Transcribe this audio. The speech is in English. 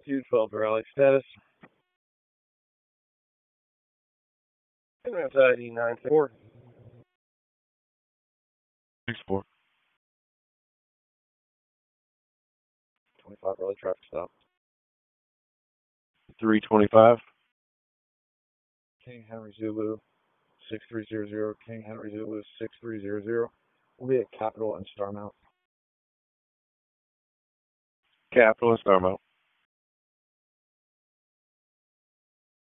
212 rally status. Advance ID 94. 6-4. 25 rally traffic stop. 325. King Henry Zulu 6300. King Henry Zulu 6300. We'll be at Capital and Starmount. Capital and Starmount.